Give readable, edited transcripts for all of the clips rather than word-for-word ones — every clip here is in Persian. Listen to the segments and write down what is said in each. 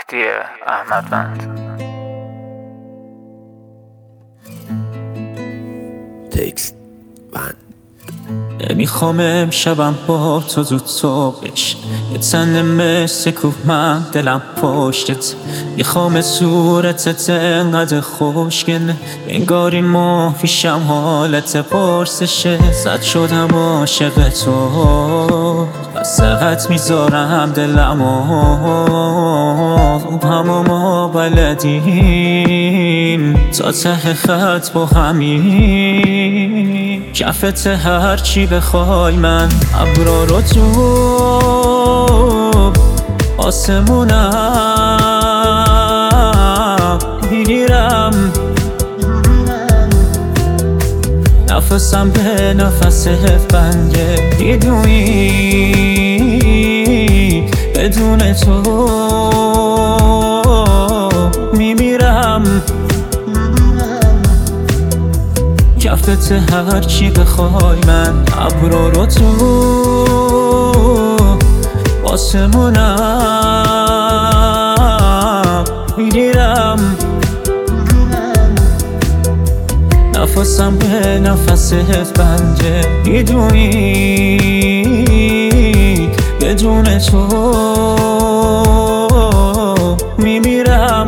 مهدی احمدوند. تکست من نمیخوام امشبم با تو زود صبحش یه تن مثل کوه من دلم پشتت میخوام صورتت انقدر خوشگله انگاری ماه پیشم حالت پرسشه زد شدم عاشق تو وسط میذارم دلمو همه ما بلدیم تا ته خط با همین کفت هرچی بخوای من ابرا رو تو آسمونم میگیرم نفسم به نفست بنده میدونی بدون تو میمیرم کفت هرچی بخوای من ابرا رو تو آسمونم میگیرم نفسم به نفست بنده میدونی بدون تو میمیرم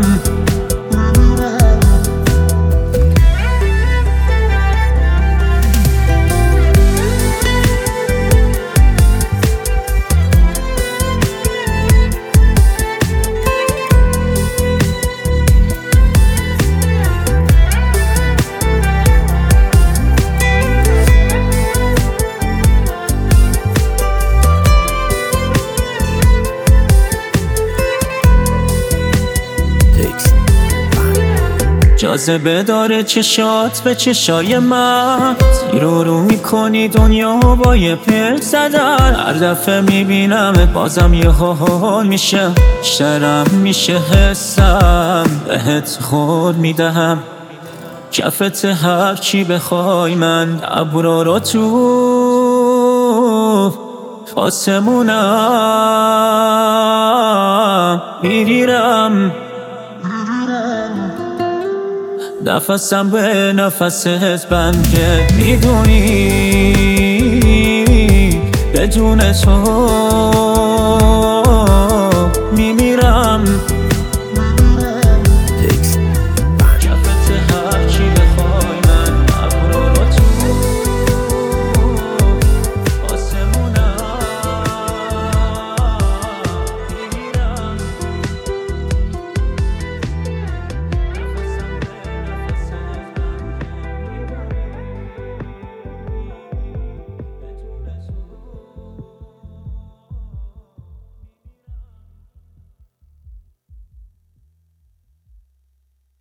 جاذبه داره چشات به چشای من زیر و رو میکنی دنیا با یه پر زدن هر دفعه میبینمت بازم یه حال میشه بیشترم میشه حسم بهت خود میدهم کفت هرچی بخوای من ابرا رو تو آسمونم میگیرم نفسم به نفست بنده میدونی بدون تو